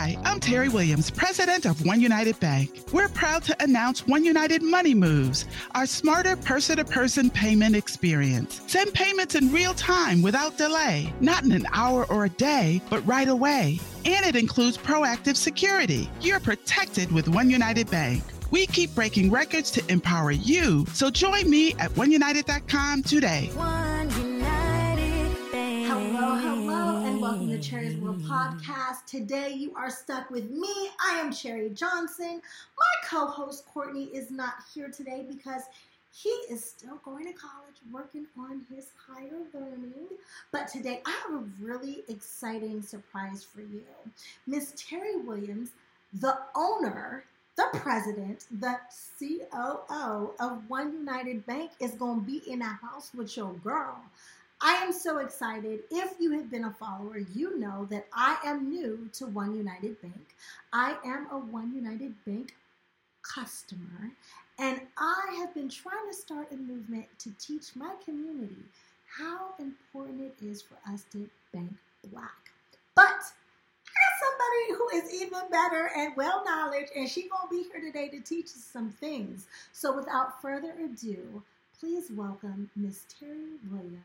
Hi, I'm Terry Williams, president of One United Bank. We're proud to announce One United Money Moves, our smarter person-to-person payment experience. Send payments in real time without delay, not in an hour or a day, but right away. And it includes proactive security. You're protected with One United Bank. We keep breaking records to empower you, so join me at oneunited.com today. One United Bank. Hello, and welcome to Cherry's World Podcast. Today you are stuck with me. I am Cherry Johnson. My co-host Courtney is not here today because he is still going to college, working on his higher learning. But today I have a really exciting surprise for you. Miss Terry Williams, the owner, the president, the COO of One United Bank, is going to be in the house with your girl. I am so excited. If you have been a follower, you know that I am new to One United Bank. I am a One United Bank customer, and I have been trying to start a movement to teach my community how important it is for us to bank Black. But somebody who is even better and well knowledge, and she's gonna be here today to teach us some things. So without further ado, please welcome Miss Terry Williams.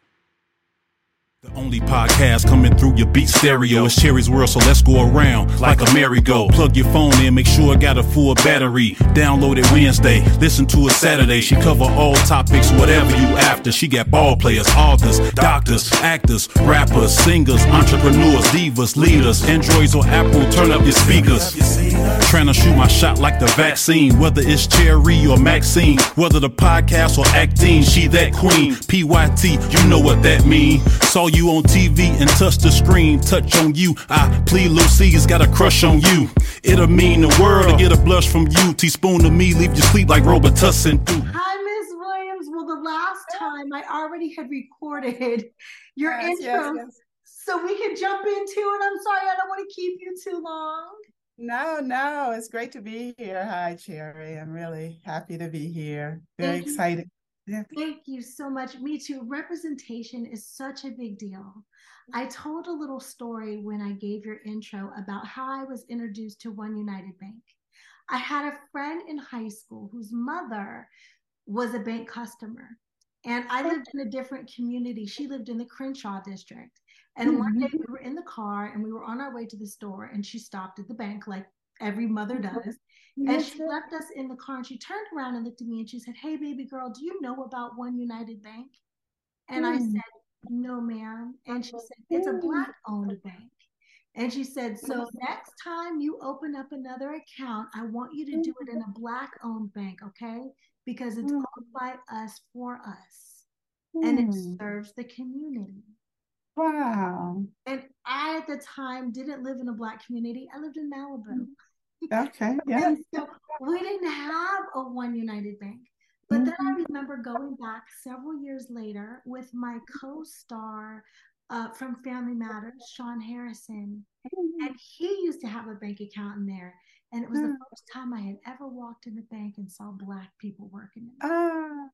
The only podcast coming through your beat stereo is Cherry's World, so let's go around like a merry-go. Plug your phone in, make sure it got a full battery. Download it Wednesday, listen to it Saturday. She cover all topics, whatever you after. She got ball players, authors, doctors, actors, rappers, singers, entrepreneurs, divas, leaders. Androids or Apple, turn up your speakers. Trying to shoot my shot like the vaccine. Whether it's Cherry or Maxine, whether the podcast or acting, she that queen. PYT, you know what that mean. Saw you on TV and touch the screen, touch on you. I plead Lucy's got a crush on you. It'll mean the world to get a blush from you. Teaspoon to me, leave you sleep like Robitussin. Hi, Miss Williams. Well, the last time I already had recorded your intro, so we could jump into it. I'm sorry, I don't want to keep you too long. No, it's great to be here. Hi, Cherry. I'm really happy to be here. Very excited. Yeah. Thank you so much. Me too. Representation is such a big deal. I told a little story when I gave your intro about how I was introduced to One United Bank. I had a friend in high school whose mother was a bank customer, and I lived in a different community. She lived in the Crenshaw district. And one day we were in the car and we were on our way to the store, and she stopped at the bank like every mother does. And she left us in the car, and she turned around and looked at me and she said, "Hey, baby girl, do you know about One United Bank?" And I said, "No, ma'am." And she said, "It's a Black-owned bank." And she said, "So next time you open up another account, I want you to do it in a Black-owned bank, okay? Because it's owned by us for us. And it serves the community." Wow. And I, at the time, didn't live in a Black community. I lived in Malibu. Okay, yeah. And so we didn't have a One United Bank. But then I remember going back several years later with my co-star from Family Matters, Sean Harrison. And he used to have a bank account in there. And it was the first time I had ever walked in the bank and saw Black people working in it.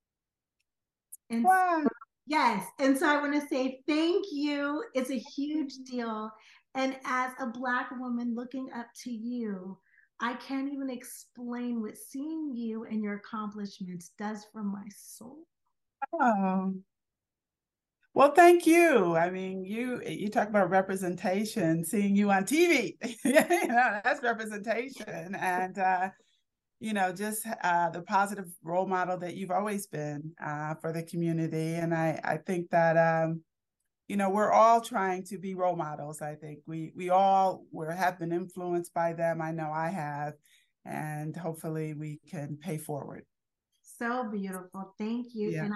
And Wow. yes. And so I want to say thank you. It's a huge deal. And as a Black woman looking up to you, I can't even explain what seeing you and your accomplishments does for my soul. Oh. Well, thank you. I mean, you talk about representation, seeing you on TV. That's representation. And just the positive role model that you've always been for the community. And I think that, we're all trying to be role models. I think we all have been influenced by them. I know I have, and hopefully we can pay forward. So beautiful. Thank you. Yeah. And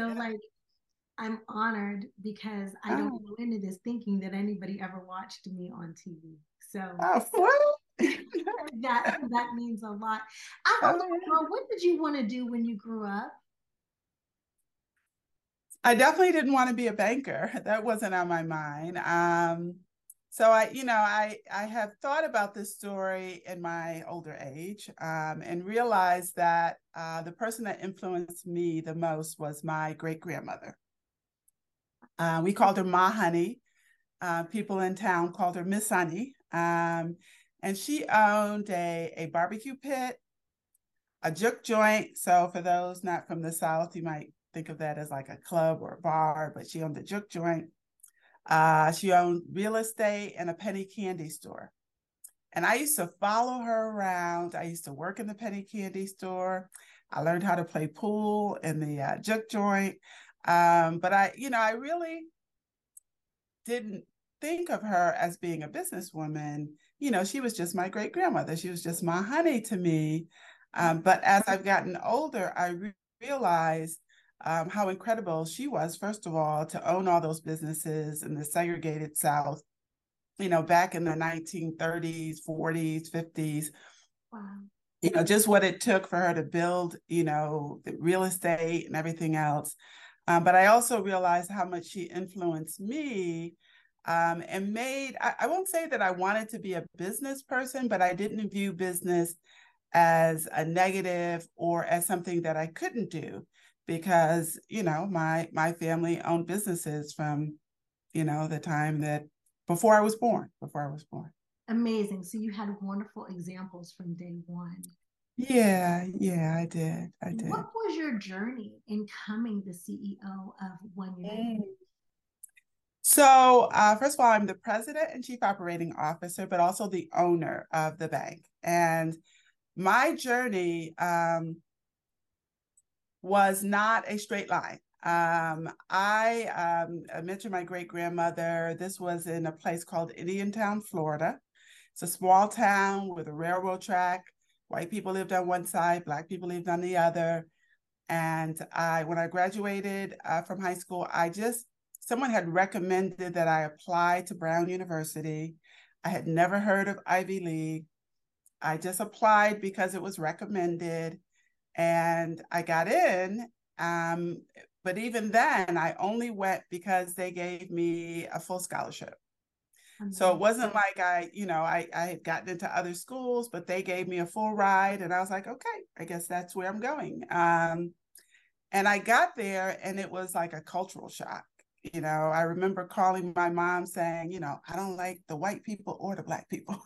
I'm honored because I don't go into this thinking that anybody ever watched me on TV. So that means a lot. What did you want to do when you grew up? I definitely didn't want to be a banker. That wasn't on my mind. So I have thought about this story in my older age and realized that the person that influenced me the most was my great-grandmother. We called her Ma Honey. People in town called her Miss Honey. And she owned a barbecue pit, a juke joint. So for those not from the South, you might think of that as like a club or a bar, but she owned a juke joint. She owned real estate and a penny candy store. And I used to follow her around. I used to work in the penny candy store. I learned how to play pool in the juke joint. But I really didn't think of her as being a businesswoman. She was just my great grandmother. She was just my honey to me. But as I've gotten older, I realized how incredible she was, first of all, to own all those businesses in the segregated South, back in the 1930s, 40s, 50s. Wow. Just what it took for her to build, the real estate and everything else. But I also realized how much she influenced me and I won't say that I wanted to be a business person, but I didn't view business as a negative or as something that I couldn't do because, my family owned businesses from, the time that before I was born. Amazing. So you had wonderful examples from day one. Yeah, I did. What was your journey in becoming the CEO of One United? So, first of all, I'm the president and chief operating officer, but also the owner of the bank. And my journey was not a straight line. I mentioned my great grandmother. This was in a place called Indiantown, Florida. It's a small town with a railroad track. White people lived on one side, Black people lived on the other. And when I graduated from high school, someone had recommended that I apply to Brown University. I had never heard of Ivy League. I just applied because it was recommended and I got in. But even then, I only went because they gave me a full scholarship. So it wasn't like I had gotten into other schools, but they gave me a full ride and I was like, okay, I guess that's where I'm going. And I got there and it was like a cultural shock. I remember calling my mom saying, I don't like the white people or the Black people.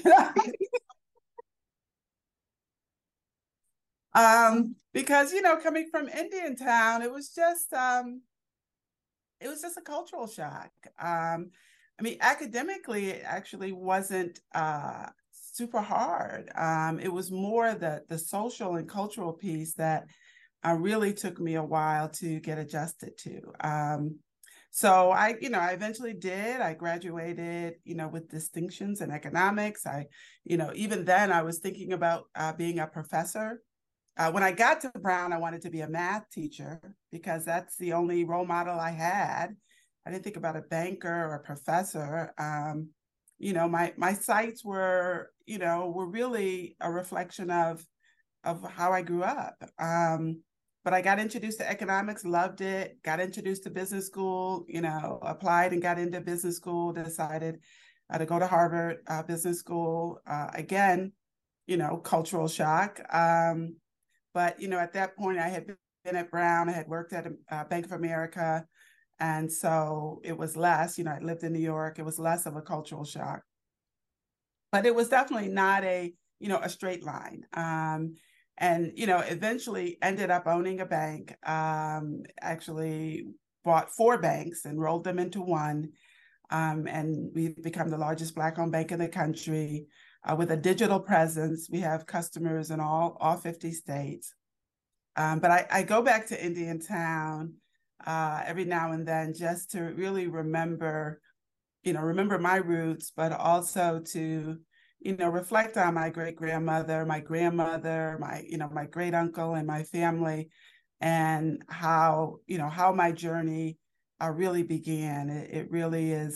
Because, coming from Indiantown, it was just a cultural shock. Academically, it actually wasn't super hard. It was more the social and cultural piece that really took me a while to get adjusted to. So I eventually did. I graduated, with distinctions in economics. Even then I was thinking about being a professor. When I got to Brown, I wanted to be a math teacher because that's the only role model I had. I didn't think about a banker or a professor. My sights were really a reflection of how I grew up. But I got introduced to economics, loved it, got introduced to business school, applied and got into business school, decided to go to Harvard Business School. Again, cultural shock. But, at that point I had been at Brown, I had worked at Bank of America. And so it was less, I lived in New York, it was less of a cultural shock. But it was definitely not a straight line. And, eventually ended up owning a bank, actually bought 4 banks and rolled them into one. And we've become the largest Black-owned bank in the country with a digital presence. We have customers in all 50 states. But I go back to Indiantown every now and then just to really remember my roots, but also to reflect on my great-grandmother, my grandmother, my great uncle and my family, and how my journey really began. It really is,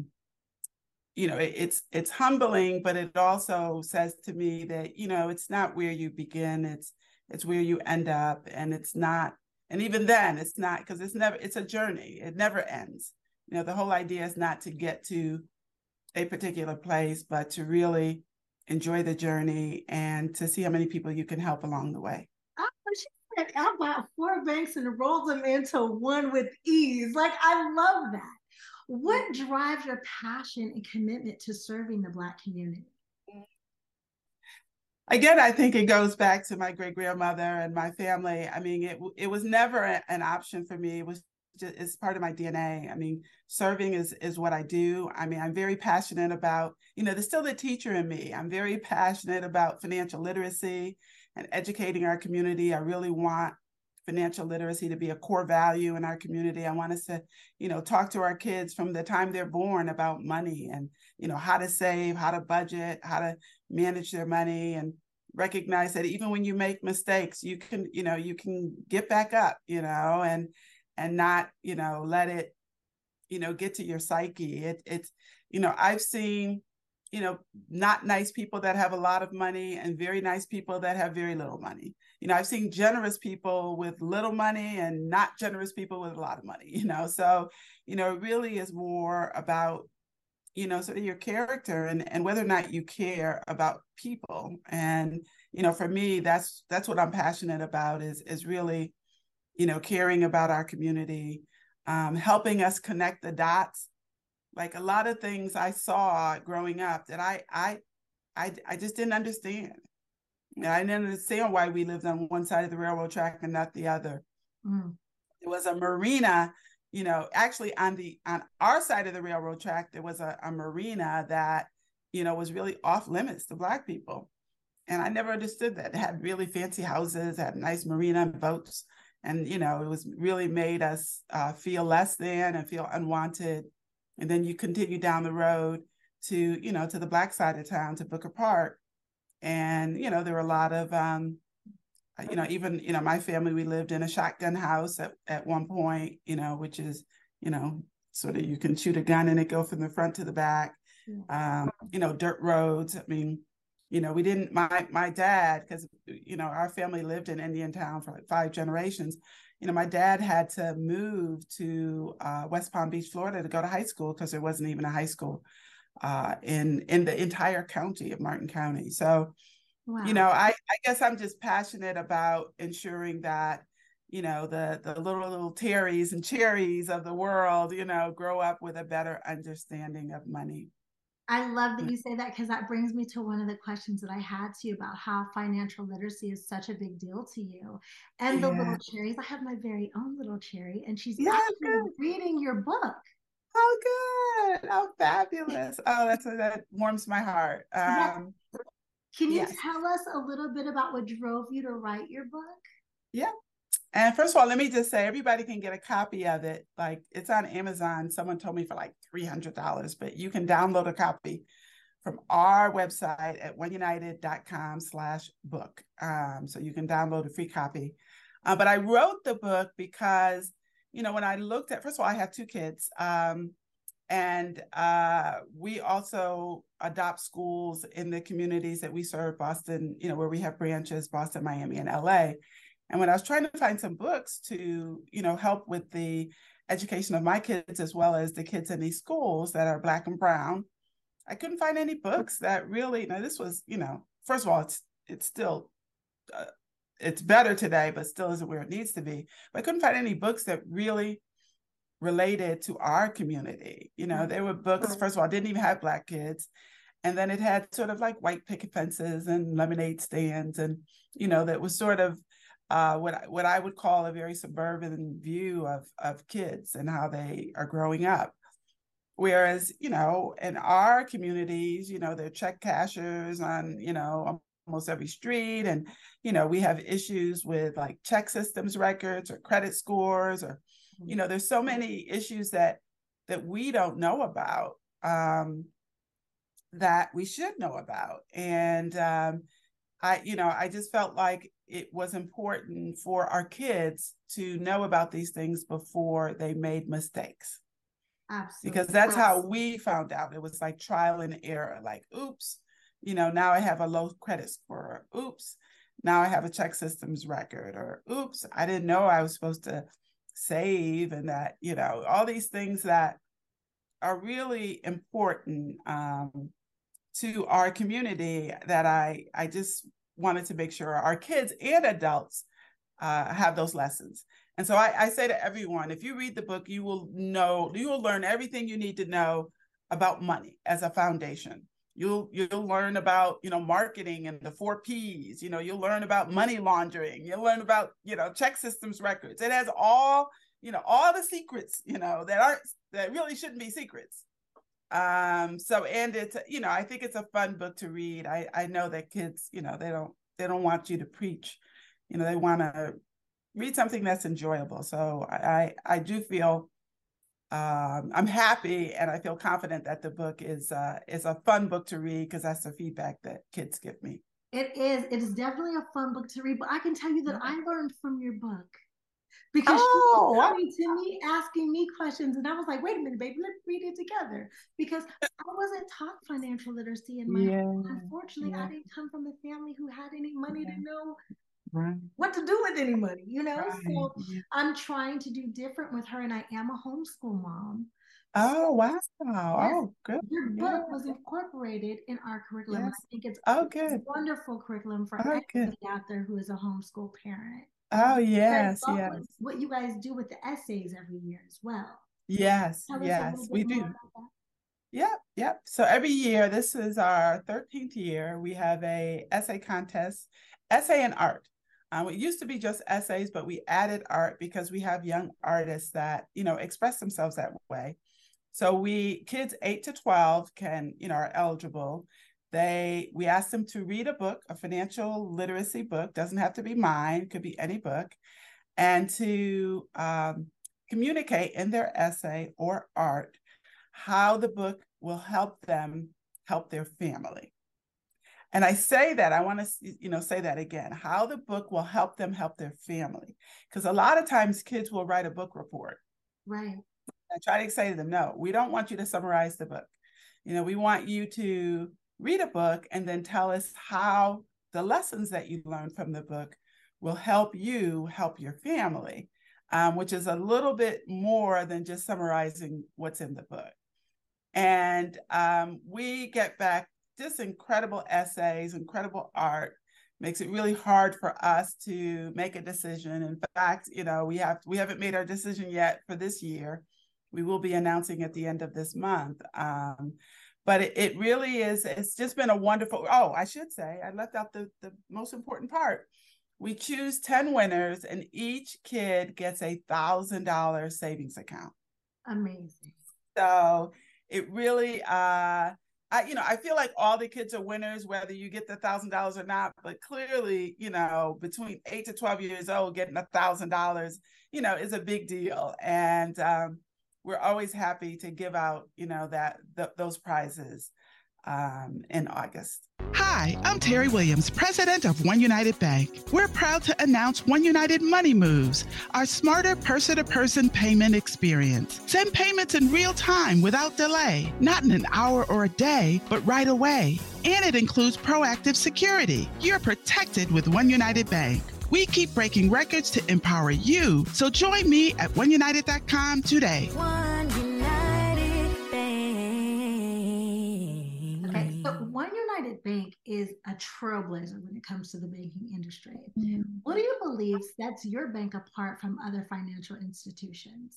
it's humbling, but it also says to me that, it's not where you begin, it's where you end up. And it's not, and even then it's not, because it's a journey. It never ends. The whole idea is not to get to a particular place, but to really enjoy the journey and to see how many people you can help along the way. She said, I bought 4 banks and rolled them into one with ease. Like, I love that. What drives your passion and commitment to serving the Black community? Again, I think it goes back to my great grandmother and my family. I mean, it was never an option for me. It was just, it's part of my DNA. I mean, serving is what I do. I mean, I'm very passionate about, there's still the teacher in me. I'm very passionate about financial literacy and educating our community. I really want financial literacy to be a core value in our community. I want us to, talk to our kids from the time they're born about money and, how to save, how to budget, how to manage their money, and recognize that even when you make mistakes, you can get back up, and not, let it, get to your psyche. It's, I've seen, not nice people that have a lot of money and very nice people that have very little money. I've seen generous people with little money and not generous people with a lot of money, so, it really is more about, sort of your character and whether or not you care about people. And, for me, that's what I'm passionate about is really, caring about our community, helping us connect the dots. Like a lot of things I saw growing up that I just didn't understand. I didn't understand why we lived on one side of the railroad track and not the other. Mm. It was a marina, actually on our side of the railroad track, there was a marina that, was really off limits to Black people. And I never understood that. It had really fancy houses, had nice marina and boats. And, it was really made us feel less than and feel unwanted. And then you continue down the road to, to the Black side of town, to Booker Park. And, there were a lot of, even, my family, we lived in a shotgun house at one point, which is, sort of, you can shoot a gun and it go from the front to the back, dirt roads. I mean, we didn't, my dad, because, our family lived in Indiantown for like 5 generations. My dad had to move to West Palm Beach, Florida to go to high school because there wasn't even a high school in the entire county of Martin County. So, Wow. I guess I'm just passionate about ensuring that, the little Terrys and Cherries of the world, grow up with a better understanding of money. I love that you say that, because that brings me to one of the questions that I had to you about how financial literacy is such a big deal to you. And the little cherries, I have my very own little cherry, and she's actually reading your book. Oh, good. Oh, fabulous. Oh, that warms my heart. Can you tell us a little bit about what drove you to write your book? Yeah. And first of all, let me just say, everybody can get a copy of it. Like, it's on Amazon. Someone told me for like $300, but you can download a copy from our website at oneunited.com/book. So you can download a free copy. But I wrote the book because, when I looked at, first of all, I have 2 kids. And we also adopt schools in the communities that we serve, Boston, where we have branches, Boston, Miami, and LA. And when I was trying to find some books to, help with the education of my kids, as well as the kids in these schools that are Black and brown, I couldn't find any books that really, this was, first of all, it's still, it's better today, but still isn't where it needs to be. But I couldn't find any books that really related to our community. There were books, first of all, didn't even have Black kids. And then it had sort of like white picket fences and lemonade stands. And, that was sort of what I would call a very suburban view of kids and how they are growing up. Whereas, in our communities, they're check cashers on, almost every street. And, we have issues with like check systems records or credit scores, or, there's so many issues that we don't know about that we should know about. And I just felt like it was important for our kids to know about these things before they made mistakes. Absolutely. Because that's how we found out. It was like trial and error, like, oops, now I have a low credit score. Or, oops, now I have a check systems record. Or, oops, I didn't know I was supposed to save, and that, all these things that are really important to our community, that I just wanted to make sure our kids and adults have those lessons. And so I say to everyone, if you read the book, you will learn everything you need to know about money as a foundation. You'll learn about, marketing and the 4 Ps. You'll learn about money laundering. You'll learn about, check systems records. It has all the secrets, that really shouldn't be secrets. So, and it's, I think it's a fun book to read. I know that kids, they don't want you to preach. They want to read something that's enjoyable. So I do feel I'm happy, and I feel confident that the book is a fun book to read, because that's the feedback that kids give me. It is definitely a fun book to read, but I can tell you that I learned from your book, because she was coming to me, asking me questions, and I was like, wait a minute, baby, let's read it together, because I wasn't taught financial literacy in my home. Unfortunately, I didn't come from a family who had any money to know what to do with any money, So I'm trying to do different with her, and I am a homeschool mom. Oh, wow. Yes, Oh, good. your book was incorporated in our curriculum. Yes. I think it's good. a wonderful curriculum for anybody out there who is a homeschool parent. Oh, yes, yes. What you guys do with the essays every year as well. Yes, we do. Yep. So every year, this is our 13th year, we have a essay contest, essay and art. It used to be just essays, but we added art because we have young artists that, express themselves that way. So kids 8 to 12 can, are eligible. We ask them to read a book, a financial literacy book, doesn't have to be mine, could be any book, and to communicate in their essay or art how the book will help them help their family. And I say that, I want to, say that again, how the book will help them help their family. Because a lot of times kids will write a book report. Right. I try to say to them, no, we don't want you to summarize the book. We want you to read a book and then tell us how the lessons that you learned from the book will help you help your family, which is a little bit more than just summarizing what's in the book. And we get back just incredible essays, incredible art. Makes it really hard for us to make a decision. In fact, we haven't made our decision yet for this year. We will be announcing at the end of this month. But it really is, it's just been a wonderful, I should say, I left out the most important part. We choose 10 winners, and each kid gets $1,000 savings account. Amazing. So it really, I feel like all the kids are winners, whether you get the $1,000 or not, but clearly, between 8 to 12 years old, getting $1,000, is a big deal. And we're always happy to give out, those prizes in August. Hi, I'm Terry Williams, president of One United Bank. We're proud to announce One United Money Moves, our smarter person-to-person payment experience. Send payments in real time without delay, not in an hour or a day, but right away. And it includes proactive security. You're protected with One United Bank. We keep breaking records to empower you, so join me at oneunited.com today. One United Bank. Okay, so One United Bank is a trailblazer when it comes to the banking industry. Mm-hmm. What do you believe sets your bank apart from other financial institutions?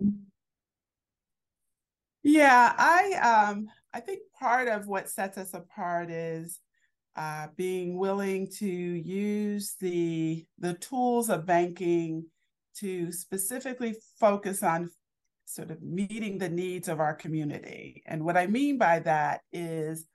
Yeah, I think part of what sets us apart is being willing to use the tools of banking to specifically focus on sort of meeting the needs of our community. And what I mean by that is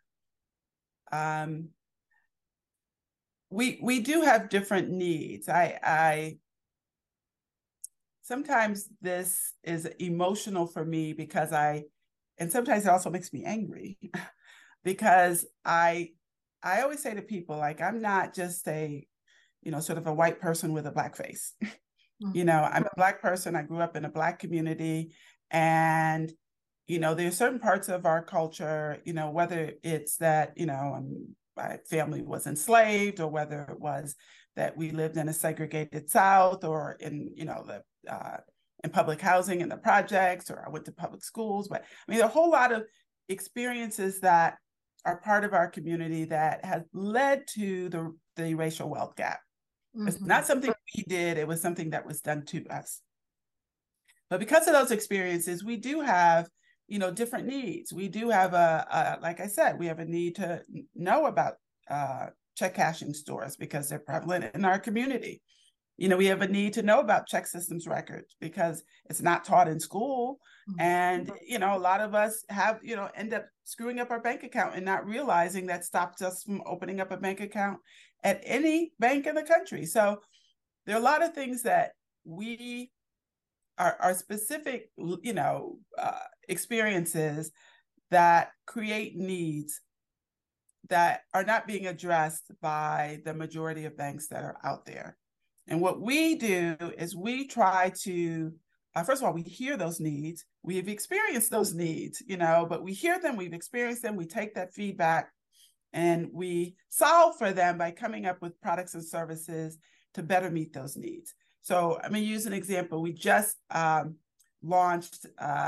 we do have different needs. I sometimes this is emotional for me because and sometimes it also makes me angry because I always say to people, like, I'm not just a, sort of a white person with a black face. Mm-hmm. I'm a black person. I grew up in a black community, and, there's certain parts of our culture, whether it's that, my family was enslaved, or whether it was that we lived in a segregated South, or in, in public housing in the projects, or I went to public schools. But I mean, a whole lot of experiences that are part of our community that has led to the racial wealth gap. It's not something we did, it was something that was done to us. But because of those experiences, we do have, different needs. We do have like I said, we have a need to know about check cashing stores because they're prevalent in our community. We have a need to know about check systems records because it's not taught in school. And, a lot of us have, end up screwing up our bank account and not realizing that stops us from opening up a bank account at any bank in the country. So there are a lot of things that we are specific, experiences that create needs that are not being addressed by the majority of banks that are out there. And what we do is we try to, first of all, we hear those needs. We've experienced those needs, but we hear them, we've experienced them, we take that feedback and we solve for them by coming up with products and services to better meet those needs. So I'm going to use an example. We just launched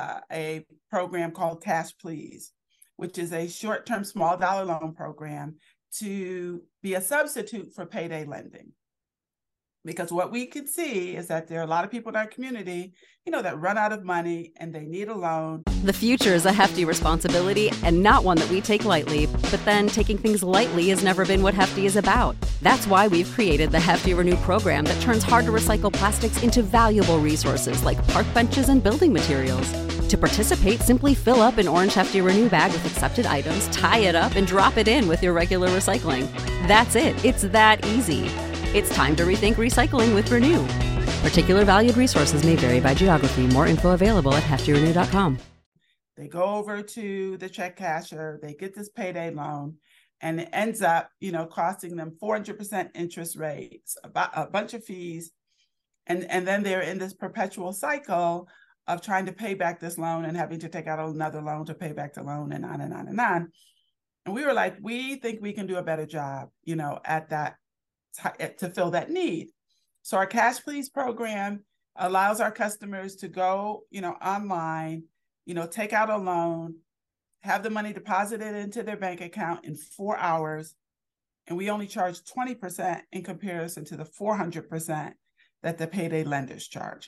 a program called Cash Please, which is a short-term small dollar loan program to be a substitute for payday lending. Because what we can see is that there are a lot of people in our community, that run out of money and they need a loan. The future is a hefty responsibility and not one that we take lightly. But then taking things lightly has never been what Hefty is about. That's why we've created the Hefty Renew program that turns hard to recycle plastics into valuable resources like park benches and building materials. To participate, simply fill up an orange Hefty Renew bag with accepted items, tie it up, and drop it in with your regular recycling. That's it. It's that easy. It's time to rethink recycling with Renew. Particular valued resources may vary by geography. More info available at heftyrenew.com. They go over to the check casher, they get this payday loan, and it ends up, costing them 400% interest rates, about a bunch of fees. And then they're in this perpetual cycle of trying to pay back this loan and having to take out another loan to pay back the loan and on and on and on. And we were like, we think we can do a better job, at that, to fill that need. So our Cash Please program allows our customers to go, online, take out a loan, have the money deposited into their bank account in 4 hours. And we only charge 20% in comparison to the 400% that the payday lenders charge.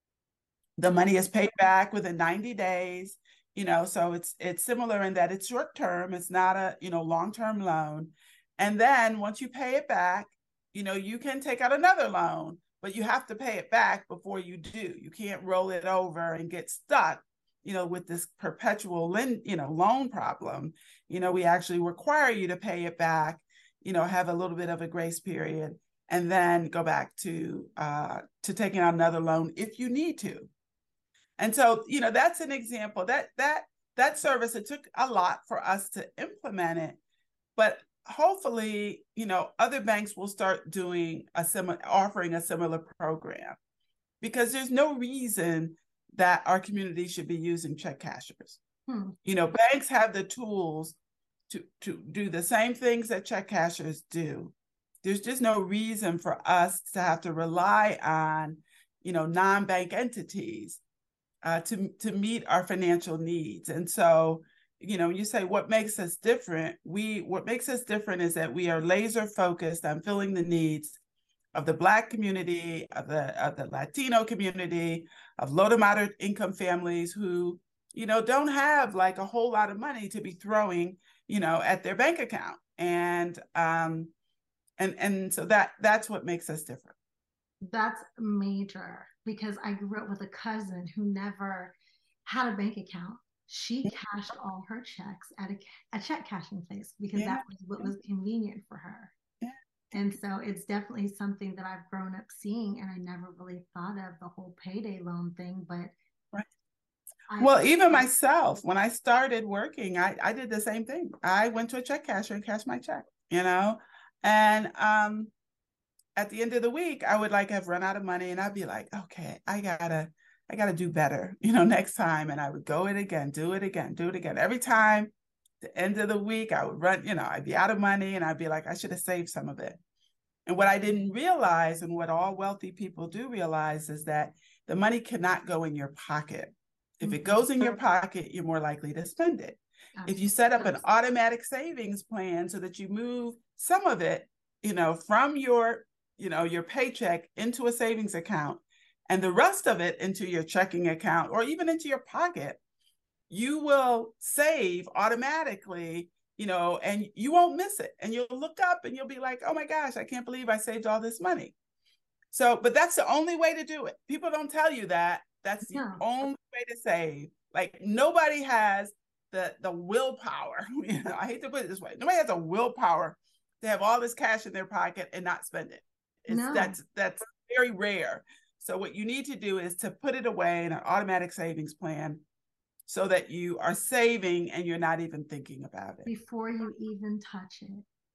The money is paid back within 90 days, so it's similar in that it's short term. It's not a, long-term loan. And then once you pay it back, you can take out another loan, but you have to pay it back before you do. You can't roll it over and get stuck, with this perpetual loan problem. We actually require you to pay it back, have a little bit of a grace period, and then go back to taking out another loan if you need to. And so, that's an example. That service, it took a lot for us to implement it, but hopefully, other banks will start doing offering a similar program, because there's no reason that our community should be using check cashers. Banks have the tools to do the same things that check cashers do. There's just no reason for us to have to rely on, non-bank entities to meet our financial needs. And so, you say, what makes us different? What makes us different is that we are laser focused on filling the needs of the Black community, of the Latino community, of low to moderate income families who, don't have like a whole lot of money to be throwing, at their bank account. And so that's what makes us different. That's major, because I grew up with a cousin who never had a bank account. She cashed all her checks at a check cashing place because that was what was convenient for her. Yeah. And so it's definitely something that I've grown up seeing, and I never really thought of the whole payday loan thing. But well, even myself, when I started working, I did the same thing. I went to a check casher and cashed my check, and at the end of the week, I would have run out of money, and I'd be like, okay, I gotta do better, next time. And I would do it again. Every time, the end of the week, I would run, I'd be out of money, and I'd be like, I should have saved some of it. And what I didn't realize, and what all wealthy people do realize, is that the money cannot go in your pocket. If it goes in your pocket, you're more likely to spend it. If you set up an automatic savings plan so that you move some of it, from your your paycheck into a savings account and the rest of it into your checking account or even into your pocket, you will save automatically, and you won't miss it. And you'll look up and you'll be like, oh my gosh, I can't believe I saved all this money. So, but that's the only way to do it. People don't tell you that. That's the only way to save. Like nobody has the willpower. I hate to put it this way. Nobody has a willpower to have all this cash in their pocket and not spend it. That's very rare. So what you need to do is to put it away in an automatic savings plan so that you are saving and you're not even thinking about it. Before you even touch it.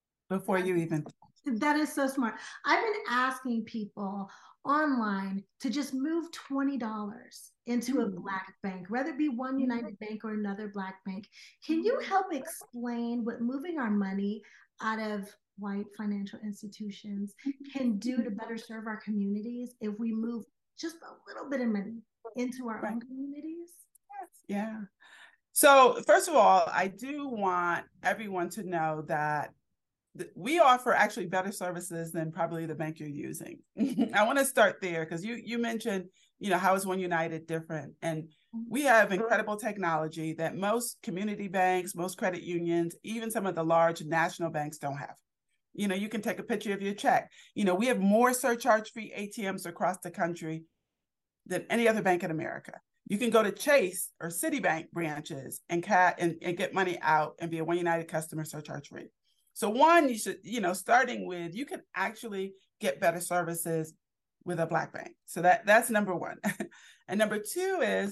That is so smart. I've been asking people online to just move $20 into a Black bank, whether it be One United Bank or another Black bank. Can you help explain what moving our money out of white financial institutions can do to better serve our communities if we move just a little bit of money into our own communities? Yeah. So first of all, I do want everyone to know that we offer actually better services than probably the bank you're using. I want to start there because you mentioned, how is One United different? And we have incredible technology that most community banks, most credit unions, even some of the large national banks don't have. You can take a picture of your check. We have more surcharge-free ATMs across the country than any other bank in America. You can go to Chase or Citibank branches and get money out and be a One United customer surcharge-free. So one, you should, starting with, you can actually get better services with a Black bank. So that's number one. And number two is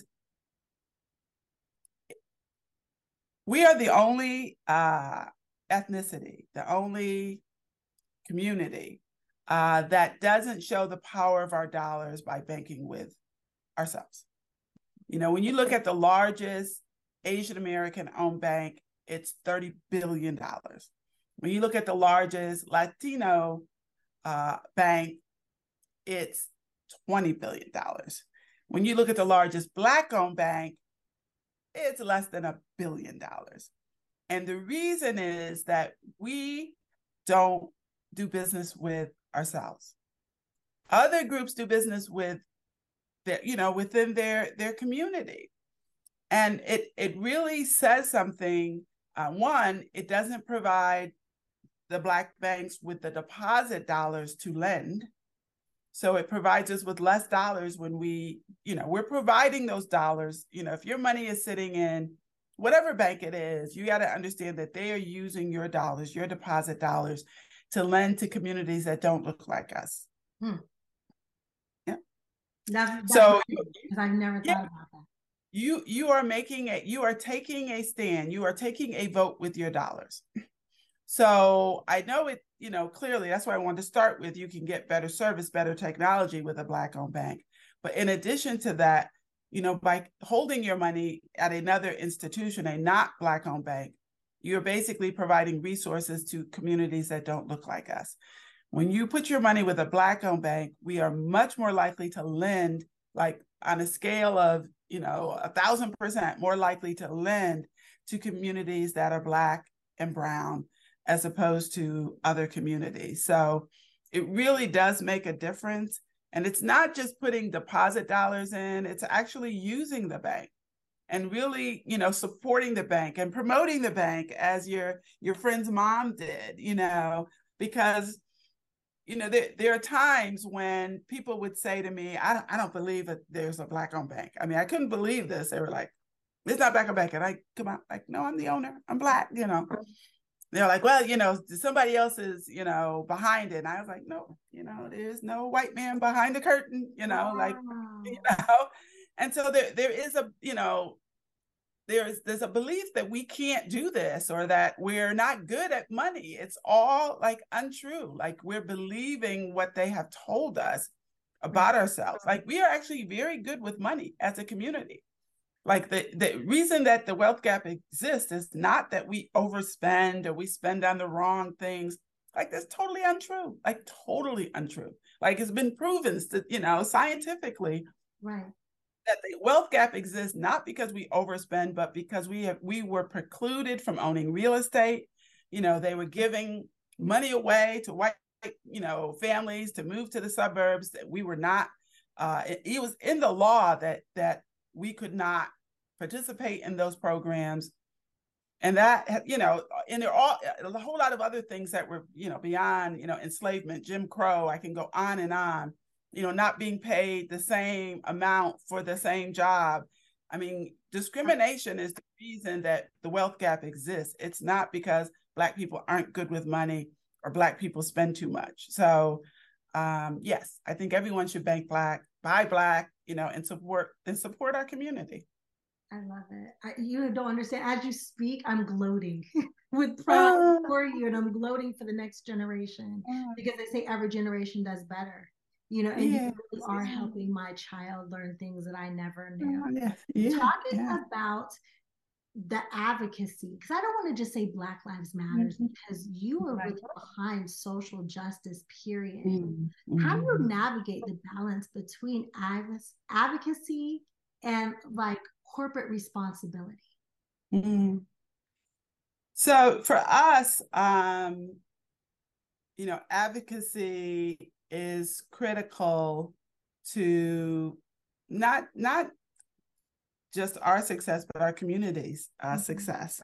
we are the only ethnicity, the only community that doesn't show the power of our dollars by banking with ourselves. When you look at the largest Asian American owned bank, it's $30 billion. When you look at the largest Latino bank, it's $20 billion. When you look at the largest Black-owned bank, it's less than $1 billion. And the reason is that we don't do business with ourselves. Other groups do business with within their community. And it really says something. One, it doesn't provide the Black banks with the deposit dollars to lend. So it provides us with less dollars when we're providing those dollars. If your money is sitting in whatever bank it is, you got to understand that they are using your dollars, your deposit dollars, to lend to communities that don't look like us. Yeah. That's so because I've never thought about that. You are taking a stand. You are taking a vote with your dollars. So I know it, clearly, that's why I wanted to start with, you can get better service, better technology with a Black-owned bank. But in addition to that, by holding your money at another institution, a not Black-owned bank, you're basically providing resources to communities that don't look like us. When you put your money with a Black-owned bank, we are much more likely to lend, like on a scale of 1,000% more likely to lend to communities that are Black and brown as opposed to other communities. So it really does make a difference. And it's not just putting deposit dollars in, it's actually using the bank and really, supporting the bank and promoting the bank as your friend's mom did, because there are times when people would say to me, I don't believe that there's a Black-owned bank. I mean, I couldn't believe this. They were like, it's not Black-owned bank. And I come out like, no, I'm the owner. I'm Black, They're like, well, somebody else is, behind it. And I was like, no, there's no white man behind the curtain, And so there is a, there's a belief that we can't do this or that we're not good at money. It's all like untrue. Like we're believing what they have told us about ourselves. Like we are actually very good with money as a community. Like the reason that the wealth gap exists is not that we overspend or we spend on the wrong things. Like that's totally untrue. Like totally untrue. Like it's been proven, scientifically, right, that the wealth gap exists not because we overspend, but because we were precluded from owning real estate. They were giving money away to white families to move to the suburbs. That we were not, it was in the law that we could not participate in those programs. And that, and there are a whole lot of other things that were, beyond, enslavement, Jim Crow, I can go on and on, not being paid the same amount for the same job. I mean, discrimination is the reason that the wealth gap exists. It's not because Black people aren't good with money or Black people spend too much. So yes, I think everyone should bank Black, buy Black, and support our community. I love it. You don't understand. As you speak, I'm gloating with pride for you, and I'm gloating for the next generation because they say every generation does better. And you really are helping my child learn things that I never knew. Talking about the advocacy, because I don't want to just say Black Lives Matters, because you are really behind social justice, period. How do you navigate the balance between advocacy and like corporate responsibility? So for us, advocacy is critical to not just our success, but our community's success.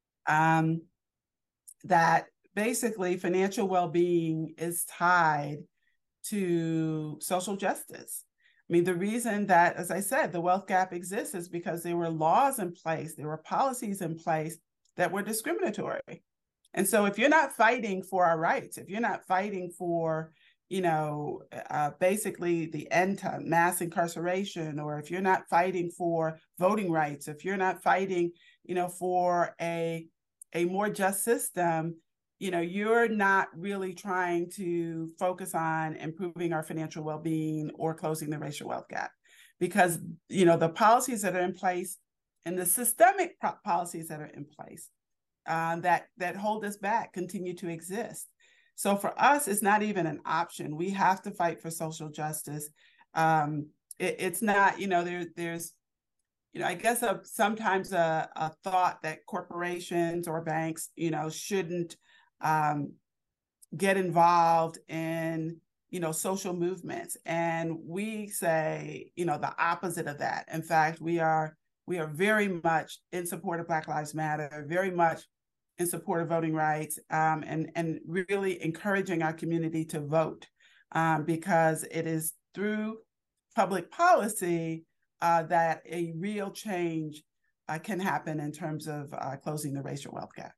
That basically financial well-being is tied to social justice. I mean, the reason that, as I said, the wealth gap exists is because there were laws in place, there were policies in place that were discriminatory. And so if you're not fighting for our rights, if you're not fighting for, basically the end to mass incarceration, or if you're not fighting for voting rights, if you're not fighting, for a more just system, you're not really trying to focus on improving our financial well-being or closing the racial wealth gap, because, the policies that are in place and the systemic policies that are in place that hold us back continue to exist. So for us, it's not even an option. We have to fight for social justice. It's not, there's, I guess sometimes a thought that corporations or banks, shouldn't get involved in, social movements. And we say, the opposite of that. In fact, we are very much in support of Black Lives Matter, very much in support of voting rights, and really encouraging our community to vote, because it is through public policy that a real change can happen in terms of closing the racial wealth gap.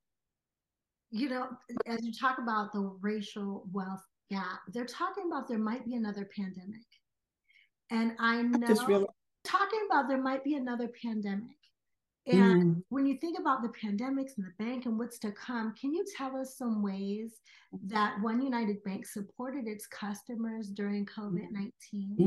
As you talk about the racial wealth gap, they're talking about there might be another pandemic. And I know talking about there might be another pandemic. And when you think about the pandemics and the bank and what's to come, can you tell us some ways that One United Bank supported its customers during COVID-19?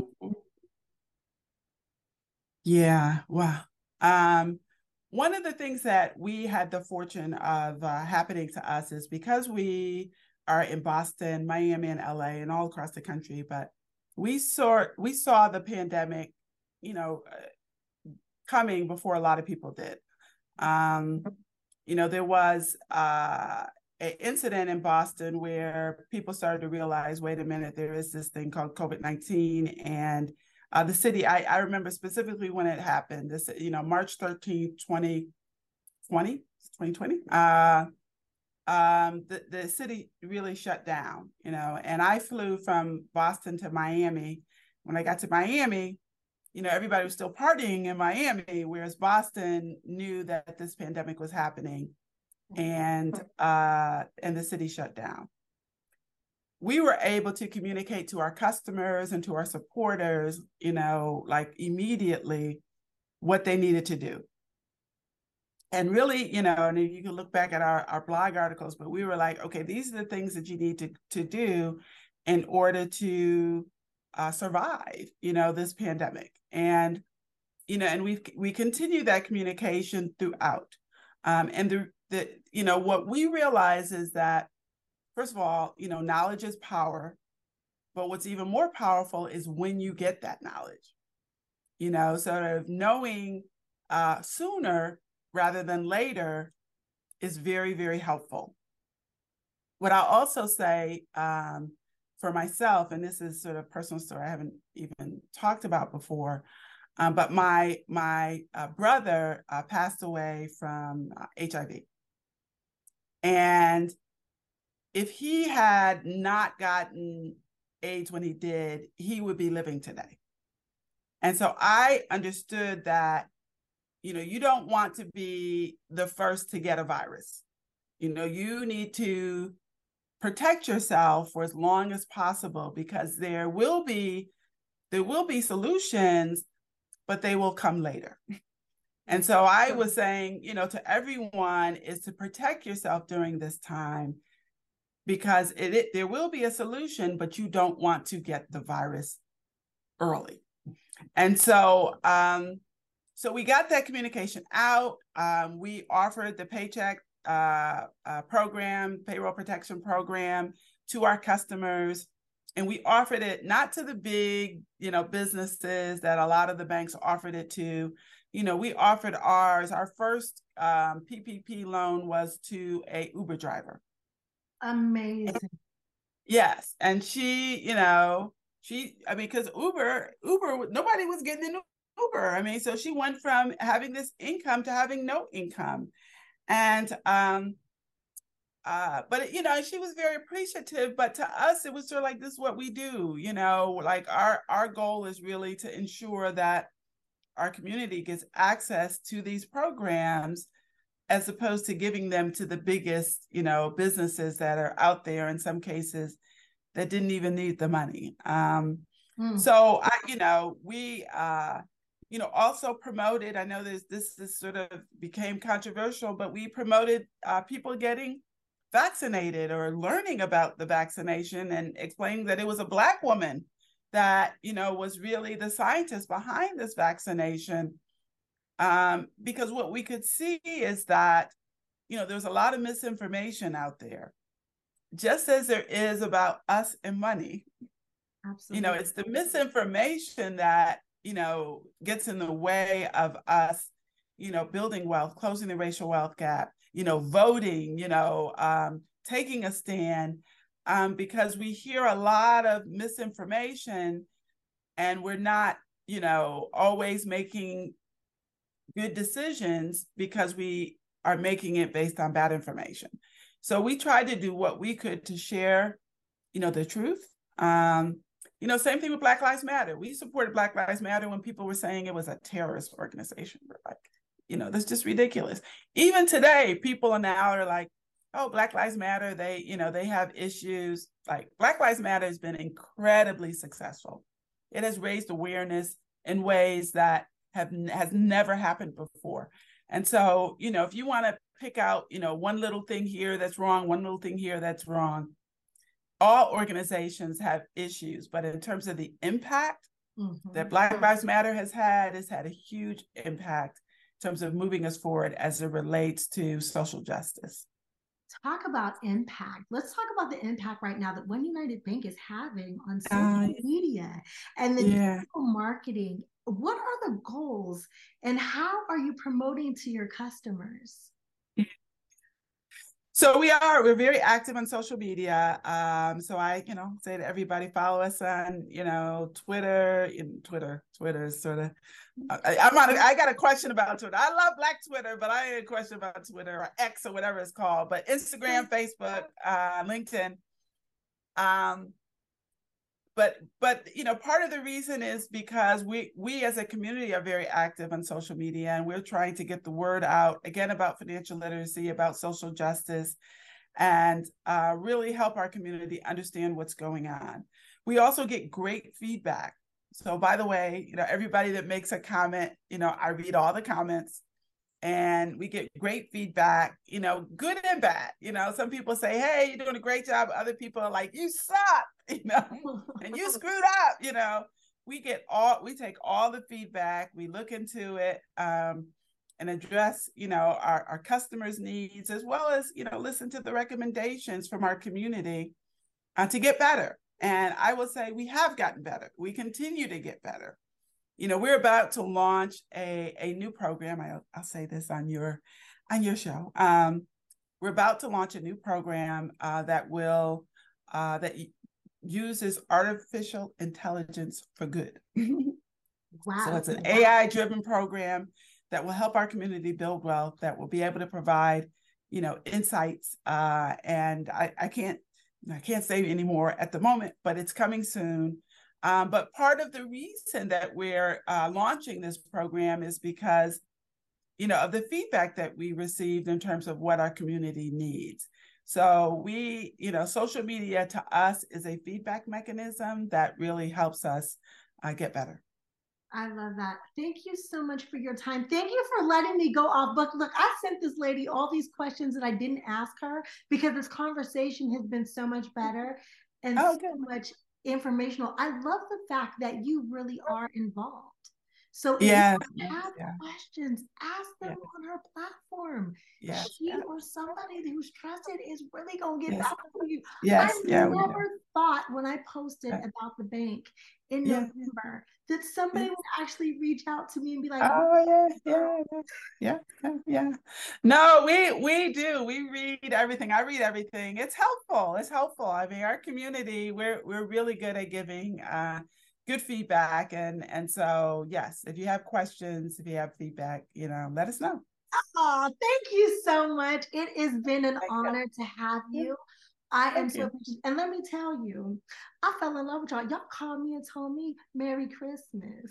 Yeah, wow. One of the things that we had the fortune of happening to us is because we are in Boston, Miami, and LA, and all across the country, but we saw the pandemic, coming before a lot of people did. There was an incident in Boston where people started to realize, wait a minute, there is this thing called COVID-19, and the city, I remember specifically when it happened, this, March 13th, 2020, the city really shut down, and I flew from Boston to Miami. When I got to Miami, everybody was still partying in Miami, whereas Boston knew that this pandemic was happening, and the city shut down. We were able to communicate to our customers and to our supporters, immediately what they needed to do. And really, and you can look back at our blog articles, but we were like, okay, these are the things that you need to do in order to survive, this pandemic. And, and we continue that communication throughout. And what we realize is that, first of all, knowledge is power, but what's even more powerful is when you get that knowledge, sort of knowing sooner rather than later is very, very helpful. What I'll also say for myself, and this is sort of a personal story I haven't even talked about before, but my brother passed away from HIV. And if he had not gotten AIDS when he did, he would be living today. And so I understood that, you don't want to be the first to get a virus. You need to protect yourself for as long as possible, because there will be solutions, but they will come later. And so I was saying, to everyone, is to protect yourself during this time, because there will be a solution, but you don't want to get the virus early. And so, so we got that communication out. We offered the paycheck program, payroll protection program, to our customers. And we offered it not to the big, businesses that a lot of the banks offered it to. We offered ours. Our first PPP loan was to a Uber driver. Amazing. Yes. And she, because Uber, nobody was getting in Uber. So she went from having this income to having no income. And, but, she was very appreciative, but to us, it was sort of like, this is what we do, like our goal is really to ensure that our community gets access to these programs, as opposed to giving them to the biggest, businesses that are out there, in some cases, that didn't even need the money. So, we, also promoted, I know this sort of became controversial, but we promoted people getting vaccinated or learning about the vaccination, and explaining that it was a Black woman that, was really the scientist behind this vaccination. Because what we could see is that, there's a lot of misinformation out there, just as there is about us and money. Absolutely. It's the misinformation that, gets in the way of us, building wealth, closing the racial wealth gap, voting, taking a stand, because we hear a lot of misinformation, and we're not, always making good decisions because we are making it based on bad information. So we tried to do what we could to share, the truth. Same thing with Black Lives Matter. We supported Black Lives Matter when people were saying it was a terrorist organization. We're like, that's just ridiculous. Even today, people are like, oh, Black Lives Matter, they have issues. Like, Black Lives Matter has been incredibly successful. It has raised awareness in ways that has never happened before. And so, if you want to pick out, one little thing here that's wrong, one little thing here that's wrong, all organizations have issues. But in terms of the impact that Black Lives Matter has had a huge impact in terms of moving us forward as it relates to social justice. Talk about impact. Let's talk about the impact right now that One United Bank is having on social media and the digital marketing. What are the goals, and how are you promoting to your customers? So we're very active on social media. So I, say to everybody, follow us on, Twitter. Twitter is sort of, I got a question about Twitter. I love Black Twitter, but I had a question about Twitter, or X, or whatever it's called. But Instagram, Facebook, LinkedIn. But part of the reason is because we as a community are very active on social media, and we're trying to get the word out, again, about financial literacy, about social justice, and really help our community understand what's going on. We also get great feedback. So, by the way, everybody that makes a comment, I read all the comments, and we get great feedback, good and bad. Some people say, hey, you're doing a great job. Other people are like, you suck, and you screwed up. We take all the feedback, we look into it, and address, our customers' needs, as well as, listen to the recommendations from our community to get better. And I will say we have gotten better. We continue to get better. We're about to launch a new program. I'll say this on your show. We're about to launch a new program that uses artificial intelligence for good. Wow. So it's an AI-driven program that will help our community build wealth, that will be able to provide, insights. And I can't say any more at the moment, but it's coming soon. But part of the reason that we're launching this program is because, of the feedback that we received in terms of what our community needs. So social media to us is a feedback mechanism that really helps us get better. I love that. Thank you so much for your time. Thank you for letting me go off book. Look, I sent this lady all these questions that I didn't ask her because this conversation has been so much better and so much informational. I love the fact that you really are involved. So if you have questions, ask them on her platform. She or somebody who's trusted is really going to get back to you. I never thought when I posted about the bank in November that somebody would actually reach out to me and be like, No, we do. We read everything. I read everything. It's helpful. I mean, our community, we're really good at giving good feedback. And so, yes, if you have questions, if you have feedback, let us know. Oh, thank you so much. It has been an honor to have you. I am so appreciative. And let me tell you, I fell in love with y'all. Y'all called me and told me Merry Christmas.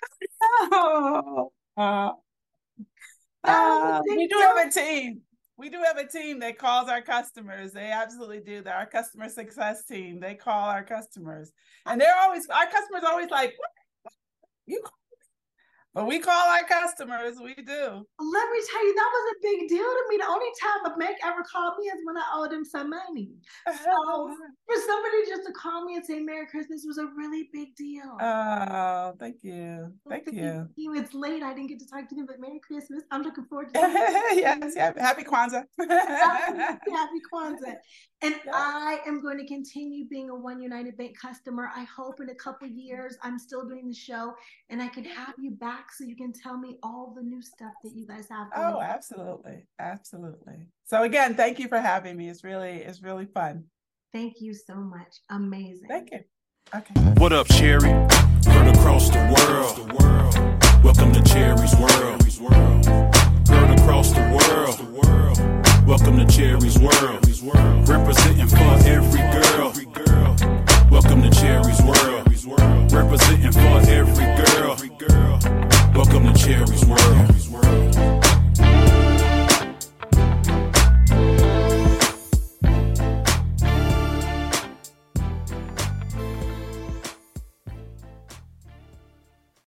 We do have a team. We do have a team that calls our customers. They absolutely do. They're our customer success team. They call our customers. And our customers are always like, what? You call me? But we call our customers. We do. Let me tell you, that was a big deal to me. The only time a bank ever called me is when I owed them some money. So for somebody just to call me and say Merry Christmas was a really big deal. Oh, thank you. Thank you. It's late. I didn't get to talk to them, but Merry Christmas. I'm looking forward to Yes, happy Kwanzaa. Happy Kwanzaa. And I am going to continue being a One United Bank customer. I hope in a couple of years I'm still doing the show and I can have you back so you can tell me all the new stuff that you guys have. Oh, absolutely. So again, thank you for having me. It's really fun. Thank you so much. Amazing. Thank you. Okay. What up, Cherry? Heard across the world. Welcome to Cherry's world. Heard across the world. Welcome to Cherry's world. Representing for every girl. Welcome to Cherry's world. Representing for every girl. Welcome to Cherry's world.